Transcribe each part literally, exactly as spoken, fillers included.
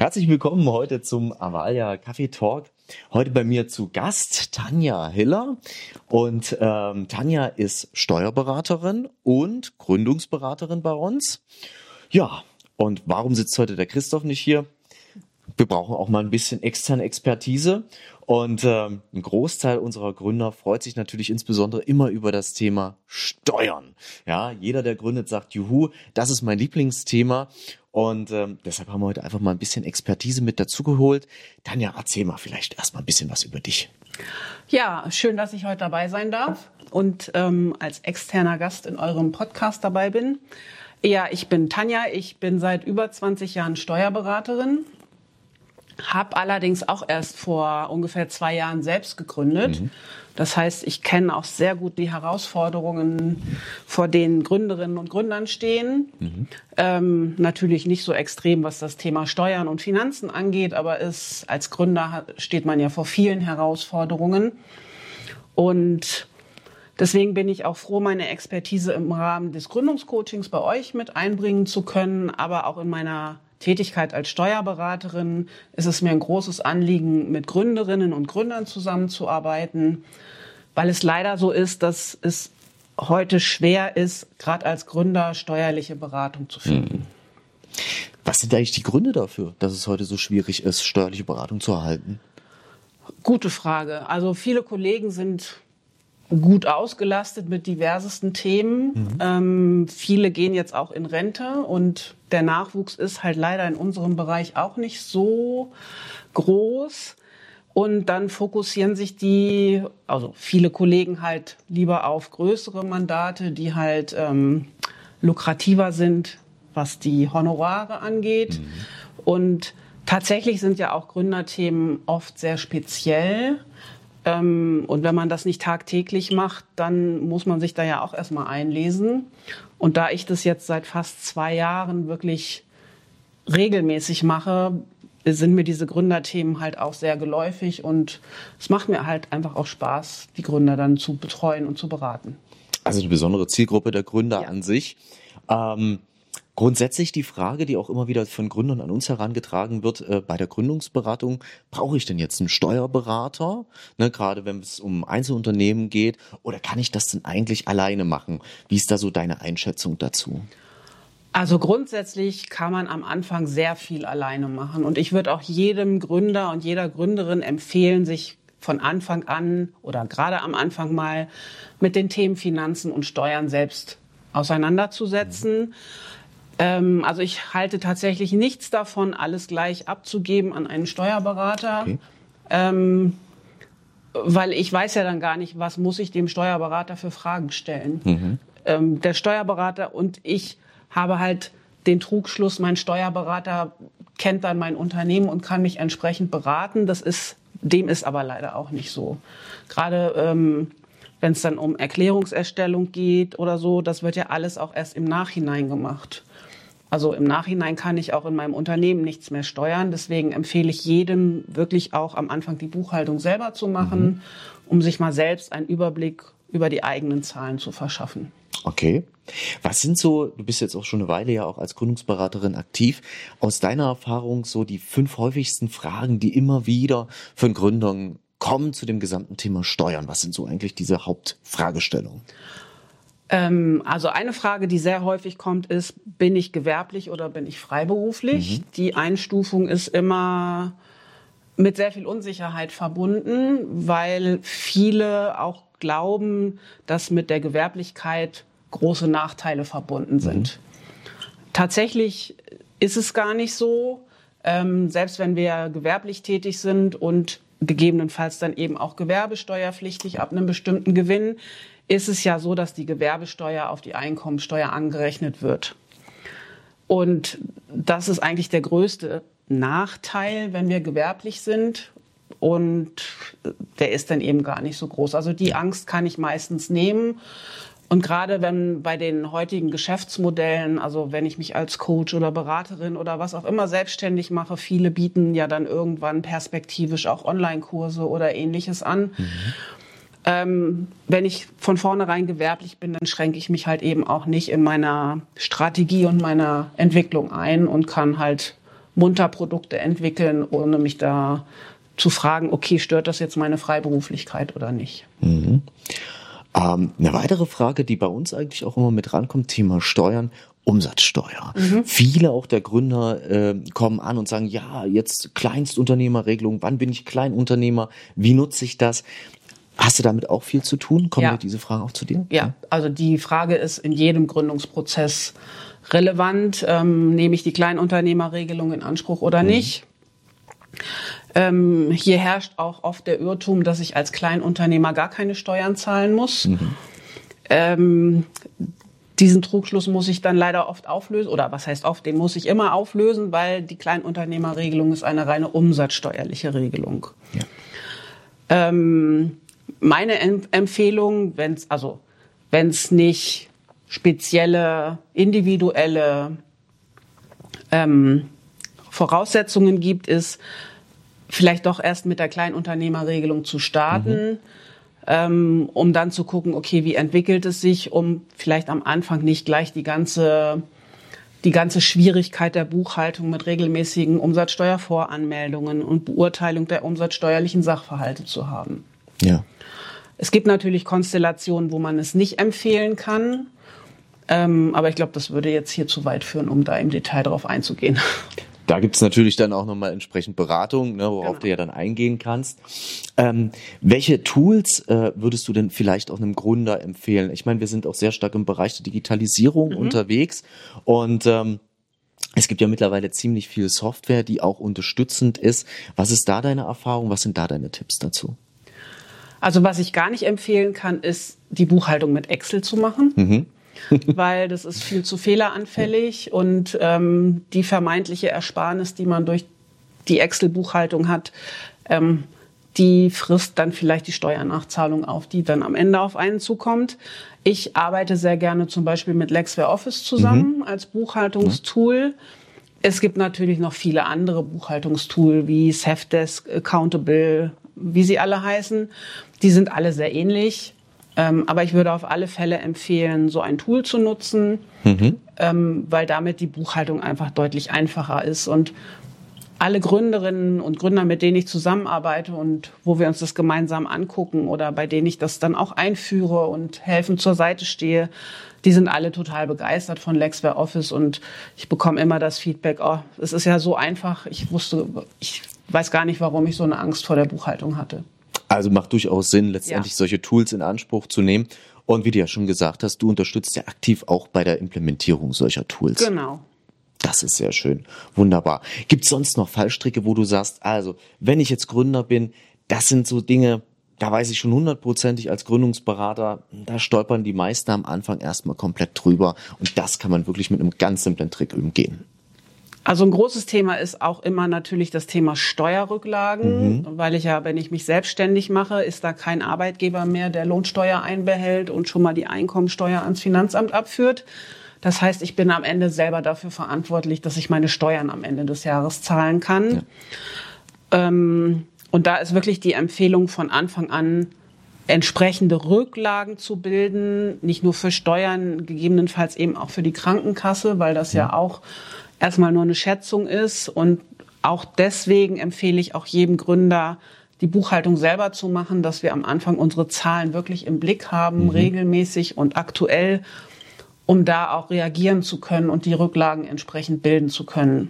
Herzlich willkommen heute zum Avalia Kaffee Talk. Heute bei mir zu Gast Tanja Hiller und ähm, Tanja ist Steuerberaterin und Gründungsberaterin bei uns. Ja, und warum sitzt heute der Christoph nicht hier? Wir brauchen auch mal ein bisschen externe Expertise und ähm, ein Großteil unserer Gründer freut sich natürlich insbesondere immer über das Thema Steuern. Ja, jeder, der gründet, sagt, juhu, das ist mein Lieblingsthema. Und ähm, deshalb haben wir heute einfach mal ein bisschen Expertise mit dazugeholt. Tanja, erzähl mal vielleicht erstmal ein bisschen was über dich. Ja, schön, dass ich heute dabei sein darf und ähm, als externer Gast in eurem Podcast dabei bin. Ja, ich bin Tanja, ich bin seit über zwanzig Jahren Steuerberaterin, habe allerdings auch erst vor ungefähr zwei Jahren selbst gegründet. Mhm. Das heißt, ich kenne auch sehr gut die Herausforderungen, vor denen Gründerinnen und Gründern stehen. Mhm. Ähm, natürlich nicht so extrem, was das Thema Steuern und Finanzen angeht, aber ist, als Gründer hat, steht man ja vor vielen Herausforderungen. Und deswegen bin ich auch froh, meine Expertise im Rahmen des Gründungscoachings bei euch mit einbringen zu können, aber auch in meiner Tätigkeit als Steuerberaterin ist es mir ein großes Anliegen, mit Gründerinnen und Gründern zusammenzuarbeiten, weil es leider so ist, dass es heute schwer ist, gerade als Gründer steuerliche Beratung zu finden. Was sind eigentlich die Gründe dafür, dass es heute so schwierig ist, steuerliche Beratung zu erhalten? Gute Frage. Also viele Kollegen sind gut ausgelastet mit diversesten Themen. Mhm. Ähm, viele gehen jetzt auch in Rente und der Nachwuchs ist halt leider in unserem Bereich auch nicht so groß. Und dann fokussieren sich die, also viele Kollegen halt lieber auf größere Mandate, die halt ähm, lukrativer sind, was die Honorare angeht. Mhm. Und tatsächlich sind ja auch Gründerthemen oft sehr speziell. Und wenn man das nicht tagtäglich macht, dann muss man sich da ja auch erstmal einlesen. Und da ich das jetzt seit fast zwei Jahren wirklich regelmäßig mache, sind mir diese Gründerthemen halt auch sehr geläufig. Und es macht mir halt einfach auch Spaß, die Gründer dann zu betreuen und zu beraten. Also eine besondere Zielgruppe der Gründer ja. an sich. Ähm Grundsätzlich die Frage, die auch immer wieder von Gründern an uns herangetragen wird, äh, bei der Gründungsberatung, brauche ich denn jetzt einen Steuerberater, ne, gerade wenn es um Einzelunternehmen geht, oder kann ich das denn eigentlich alleine machen? Wie ist da so deine Einschätzung dazu? Also grundsätzlich kann man am Anfang sehr viel alleine machen und ich würde auch jedem Gründer und jeder Gründerin empfehlen, sich von Anfang an oder gerade am Anfang mal mit den Themen Finanzen und Steuern selbst auseinanderzusetzen. Mhm. Also ich halte tatsächlich nichts davon, alles gleich abzugeben an einen Steuerberater, okay. ähm, weil ich weiß ja dann gar nicht, was muss ich dem Steuerberater für Fragen stellen. Mhm. Ähm, der Steuerberater und ich habe halt den Trugschluss, mein Steuerberater kennt dann mein Unternehmen und kann mich entsprechend beraten. Das ist, dem ist aber leider auch nicht so. Gerade ähm, wenn es dann um Erklärungserstellung geht oder so, das wird ja alles auch erst im Nachhinein gemacht. Also im Nachhinein kann ich auch in meinem Unternehmen nichts mehr steuern. Deswegen empfehle ich jedem wirklich auch am Anfang die Buchhaltung selber zu machen, mhm. um sich mal selbst einen Überblick über die eigenen Zahlen zu verschaffen. Okay. Was sind so, du bist jetzt auch schon eine Weile ja auch als Gründungsberaterin aktiv, aus deiner Erfahrung so die fünf häufigsten Fragen, die immer wieder von Gründern kommen zu dem gesamten Thema Steuern? Was sind so eigentlich diese Hauptfragestellungen? Also eine Frage, die sehr häufig kommt, ist, bin ich gewerblich oder bin ich freiberuflich? Mhm. Die Einstufung ist immer mit sehr viel Unsicherheit verbunden, weil viele auch glauben, dass mit der Gewerblichkeit große Nachteile verbunden sind. Mhm. Tatsächlich ist es gar nicht so. Ähm, selbst wenn wir gewerblich tätig sind und gegebenenfalls dann eben auch gewerbesteuerpflichtig ab einem bestimmten Gewinn, ist es ja so, dass die Gewerbesteuer auf die Einkommensteuer angerechnet wird. Und das ist eigentlich der größte Nachteil, wenn wir gewerblich sind. Und der ist dann eben gar nicht so groß. Also die Angst kann ich meistens nehmen. Und gerade wenn bei den heutigen Geschäftsmodellen, also wenn ich mich als Coach oder Beraterin oder was auch immer selbstständig mache, viele bieten ja dann irgendwann perspektivisch auch Online-Kurse oder Ähnliches an. Mhm. Ähm, wenn ich von vornherein gewerblich bin, dann schränke ich mich halt eben auch nicht in meiner Strategie und meiner Entwicklung ein und kann halt munter Produkte entwickeln, ohne mich da zu fragen, okay, stört das jetzt meine Freiberuflichkeit oder nicht? Mhm. Ähm, eine weitere Frage, die bei uns eigentlich auch immer mit rankommt, Thema Steuern, Umsatzsteuer. Mhm. Viele auch der Gründer äh, kommen an und sagen, ja, jetzt Kleinstunternehmerregelung, wann bin ich Kleinunternehmer, wie nutze ich das? Hast du damit auch viel zu tun? Kommen ja. diese Frage auch zu dir? Ja, also die Frage ist in jedem Gründungsprozess relevant. Ähm, nehme ich die Kleinunternehmerregelung in Anspruch oder mhm. nicht? Ähm, hier herrscht auch oft der Irrtum, dass ich als Kleinunternehmer gar keine Steuern zahlen muss. Mhm. Ähm, diesen Trugschluss muss ich dann leider oft auflösen, oder was heißt oft, den muss ich immer auflösen, weil die Kleinunternehmerregelung ist eine reine umsatzsteuerliche Regelung. Ja. Ähm, meine Em- Empfehlung, wenn es also wenn es nicht spezielle, individuelle ähm, Voraussetzungen gibt, ist vielleicht doch erst mit der Kleinunternehmerregelung zu starten, mhm. ähm, um dann zu gucken, okay, wie entwickelt es sich, um vielleicht am Anfang nicht gleich die ganze, die ganze Schwierigkeit der Buchhaltung mit regelmäßigen Umsatzsteuervoranmeldungen und Beurteilung der umsatzsteuerlichen Sachverhalte zu haben. Ja. Es gibt natürlich Konstellationen, wo man es nicht empfehlen kann, ähm, aber ich glaube, das würde jetzt hier zu weit führen, um da im Detail drauf einzugehen. Da gibt's natürlich dann auch nochmal entsprechend Beratung, ne, worauf genau. du ja dann eingehen kannst. Ähm, welche Tools äh, würdest du denn vielleicht auch einem Gründer empfehlen? Ich meine, wir sind auch sehr stark im Bereich der Digitalisierung mhm. unterwegs und ähm, es gibt ja mittlerweile ziemlich viel Software, die auch unterstützend ist. Was ist da deine Erfahrung? Was sind da deine Tipps dazu? Also was ich gar nicht empfehlen kann, ist die Buchhaltung mit Excel zu machen. Mhm. Weil das ist viel zu fehleranfällig ja. und ähm, die vermeintliche Ersparnis, die man durch die Excel-Buchhaltung hat, ähm, die frisst dann vielleicht die Steuernachzahlung auf, die dann am Ende auf einen zukommt. Ich arbeite sehr gerne zum Beispiel mit Lexware Office zusammen mhm. als Buchhaltungstool. Mhm. Es gibt natürlich noch viele andere Buchhaltungstool wie Safdesk, Accountable, wie sie alle heißen. Die sind alle sehr ähnlich. Ähm, aber ich würde auf alle Fälle empfehlen, so ein Tool zu nutzen, mhm. ähm, weil damit die Buchhaltung einfach deutlich einfacher ist. Und alle Gründerinnen und Gründer, mit denen ich zusammenarbeite und wo wir uns das gemeinsam angucken oder bei denen ich das dann auch einführe und helfend zur Seite stehe, die sind alle total begeistert von Lexware Office und ich bekomme immer das Feedback, oh, es ist ja so einfach, ich wusste, ich weiß gar nicht, warum ich so eine Angst vor der Buchhaltung hatte. Also macht durchaus Sinn, letztendlich ja. solche Tools in Anspruch zu nehmen. Und wie du ja schon gesagt hast, du unterstützt ja aktiv auch bei der Implementierung solcher Tools. Genau. Das ist sehr schön. Wunderbar. Gibt es sonst noch Fallstricke, wo du sagst, also wenn ich jetzt Gründer bin, das sind so Dinge, da weiß ich schon hundertprozentig als Gründungsberater, da stolpern die meisten am Anfang erstmal komplett drüber. Und das kann man wirklich mit einem ganz simplen Trick umgehen. Also ein großes Thema ist auch immer natürlich das Thema Steuerrücklagen, mhm. weil ich ja, wenn ich mich selbstständig mache, ist da kein Arbeitgeber mehr, der Lohnsteuer einbehält und schon mal die Einkommensteuer ans Finanzamt abführt. Das heißt, ich bin am Ende selber dafür verantwortlich, dass ich meine Steuern am Ende des Jahres zahlen kann. Ja. Ähm, und da ist wirklich die Empfehlung von Anfang an, entsprechende Rücklagen zu bilden, nicht nur für Steuern, gegebenenfalls eben auch für die Krankenkasse, weil das ja, ja auch erstmal nur eine Schätzung ist. Und auch deswegen empfehle ich auch jedem Gründer, die Buchhaltung selber zu machen, dass wir am Anfang unsere Zahlen wirklich im Blick haben, mhm. regelmäßig und aktuell, um da auch reagieren zu können und die Rücklagen entsprechend bilden zu können.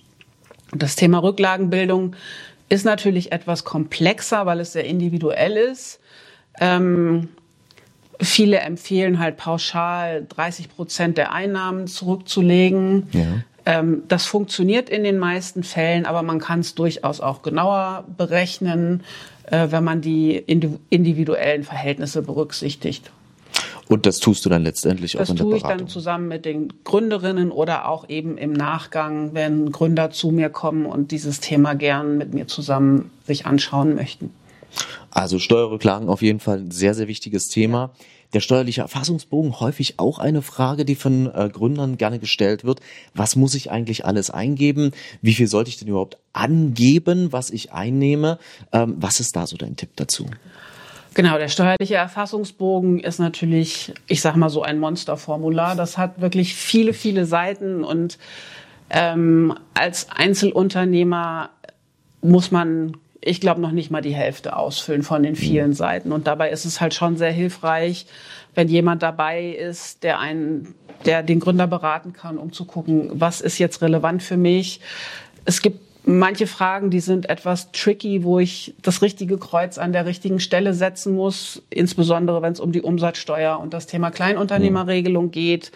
Und das Thema Rücklagenbildung ist natürlich etwas komplexer, weil es sehr individuell ist. Ähm, viele empfehlen halt pauschal dreißig Prozent der Einnahmen zurückzulegen. Ja. Ähm, das funktioniert in den meisten Fällen, aber man kann es durchaus auch genauer berechnen, äh, wenn man die individuellen Verhältnisse berücksichtigt. Und das tust du dann letztendlich auch das in der Beratung? Das tue ich dann zusammen mit den Gründerinnen oder auch eben im Nachgang, wenn Gründer zu mir kommen und dieses Thema gern mit mir zusammen sich anschauen möchten. Also Steuerrücklagen auf jeden Fall ein sehr, sehr wichtiges Thema. Der steuerliche Erfassungsbogen, häufig auch eine Frage, die von äh, Gründern gerne gestellt wird. Was muss ich eigentlich alles eingeben? Wie viel sollte ich denn überhaupt angeben, was ich einnehme? Ähm, was ist da so dein Tipp dazu? Genau, der steuerliche Erfassungsbogen ist natürlich, ich sag mal so ein Monsterformular. Das hat wirklich viele, viele Seiten und Ähm, als Einzelunternehmer muss man, ich glaube, noch nicht mal die Hälfte ausfüllen von den vielen mhm. Seiten. Und dabei ist es halt schon sehr hilfreich, wenn jemand dabei ist, der einen, der den Gründer beraten kann, um zu gucken, was ist jetzt relevant für mich. Es gibt manche Fragen, die sind etwas tricky, wo ich das richtige Kreuz an der richtigen Stelle setzen muss, insbesondere wenn es um die Umsatzsteuer und das Thema Kleinunternehmerregelung geht.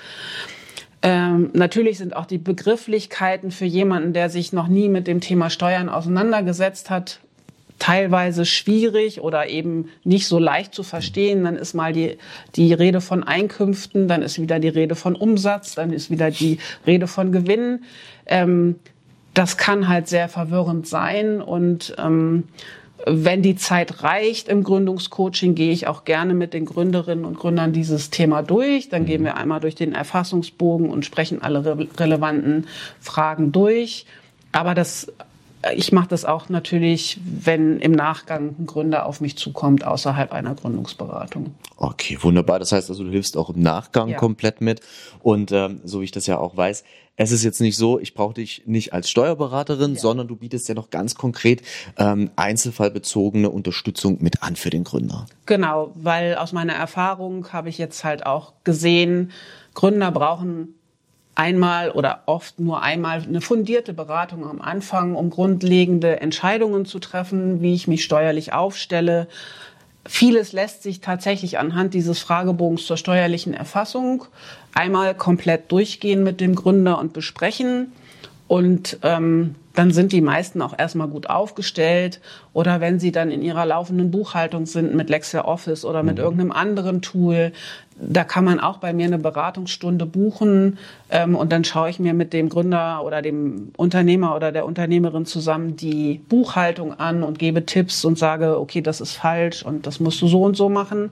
Ähm, natürlich sind auch die Begrifflichkeiten für jemanden, der sich noch nie mit dem Thema Steuern auseinandergesetzt hat, teilweise schwierig oder eben nicht so leicht zu verstehen. Dann ist mal die, die Rede von Einkünften, dann ist wieder die Rede von Umsatz, dann ist wieder die Rede von Gewinn. Ähm, das kann halt sehr verwirrend sein und ähm, wenn die Zeit reicht im Gründungscoaching, gehe ich auch gerne mit den Gründerinnen und Gründern dieses Thema durch. Dann gehen wir einmal durch den Erfassungsbogen und sprechen alle re- relevanten Fragen durch. Aber das, ich mache das auch natürlich, wenn im Nachgang ein Gründer auf mich zukommt, außerhalb einer Gründungsberatung. Okay, wunderbar. Das heißt also, du hilfst auch im Nachgang ja. komplett mit. Und ähm, so wie ich das ja auch weiß, es ist jetzt nicht so, ich brauche dich nicht als Steuerberaterin, ja. sondern du bietest ja noch ganz konkret ähm, einzelfallbezogene Unterstützung mit an für den Gründer. Genau, weil aus meiner Erfahrung habe ich jetzt halt auch gesehen, Gründer brauchen einmal oder oft nur einmal eine fundierte Beratung am Anfang, um grundlegende Entscheidungen zu treffen, wie ich mich steuerlich aufstelle. Vieles lässt sich tatsächlich anhand dieses Fragebogens zur steuerlichen Erfassung einmal komplett durchgehen mit dem Gründer und besprechen. Und ähm, dann sind die meisten auch erstmal gut aufgestellt. Oder wenn sie dann in ihrer laufenden Buchhaltung sind mit LexOffice oder mit mhm. irgendeinem anderen Tool, da kann man auch bei mir eine Beratungsstunde buchen. Ähm, und dann schaue ich mir mit dem Gründer oder dem Unternehmer oder der Unternehmerin zusammen die Buchhaltung an und gebe Tipps und sage, okay, das ist falsch und das musst du so und so machen.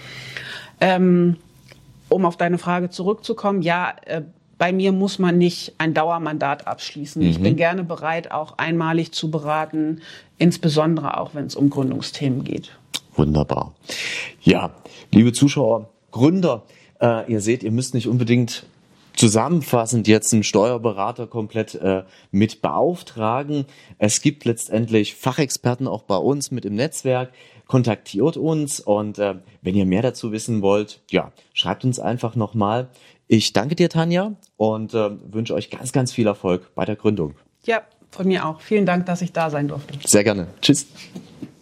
Ähm, um auf deine Frage zurückzukommen, ja, äh, bei mir muss man nicht ein Dauermandat abschließen. Mhm. Ich bin gerne bereit, auch einmalig zu beraten, insbesondere auch, wenn es um Gründungsthemen geht. Wunderbar. Ja, liebe Zuschauer, Gründer, äh, ihr seht, ihr müsst nicht unbedingt zusammenfassend jetzt einen Steuerberater komplett äh, mit beauftragen. Es gibt letztendlich Fachexperten auch bei uns mit im Netzwerk. Kontaktiert uns und äh, wenn ihr mehr dazu wissen wollt, ja, schreibt uns einfach nochmal. Ich danke dir, Tanja, und äh, wünsche euch ganz, ganz viel Erfolg bei der Gründung. Ja, von mir auch. Vielen Dank, dass ich da sein durfte. Sehr gerne. Tschüss.